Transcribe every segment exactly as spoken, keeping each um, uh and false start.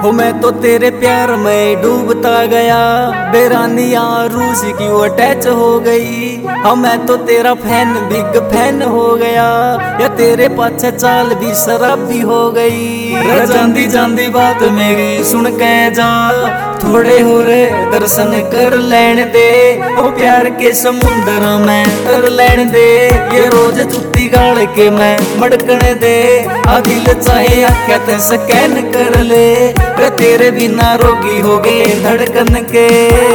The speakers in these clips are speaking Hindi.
हो मैं तो तेरे प्यार में डूबता गया, बेरानिया रूसी की वो अटैच हो गई। हाँ मैं तो तेरा फैन बिग फैन हो गया, या तेरे पाछे चाल भी शराबी हो गई। जांदी जांदी बात मेरी सुन के जा, थोड़े हो रे दर्शन कर लेने दे। ओ प्यार के समुंदर में तर लेने दे, ये रोज जुत्ती गाड़ के मैं मड़कने दे। आ दिल चाहे आख्या ते स्कैन कर ले, तेरे बिना रोगी हो गए धड़कन के।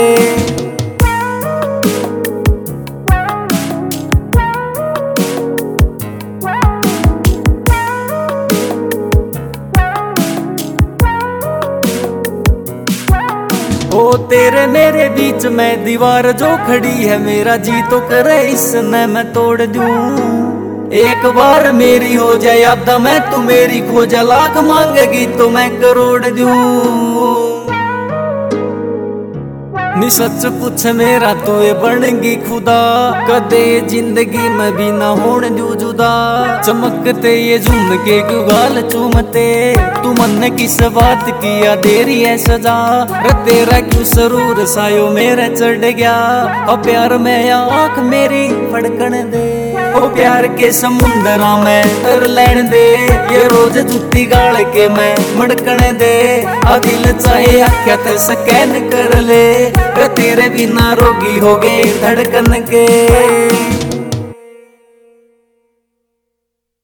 ओ तेरे मेरे बीच में दीवार जो खड़ी है, मेरा जी तो करे इसने मैं तोड़ दूं। एक बार मेरी हो जाए अब मैं तू मेरी खोजा, लाख मांगेगी तो मैं करोड़ दूं। नी सच पूछ मेरा तू बनगी खुदा, कदे जिंदगी में भी ना होने दू जुदा। चमकते ये झुमके क्यों गाल चूमते, तू मन किस बात किया देरी है सजा। तेरा क्यों सरूर सायो मेरे चढ़ गया, अब प्यार में या आँख मेरी फड़कन दे। ओ प्यार के समुंदरा में तर लेने दे, ये रोज जुत्ती गाड़ के मैं मड़कन दे। आ दिल चाहे आख्या ते स्कैन कर ले, तेरे बिना रोगी हो गए धड़कन के।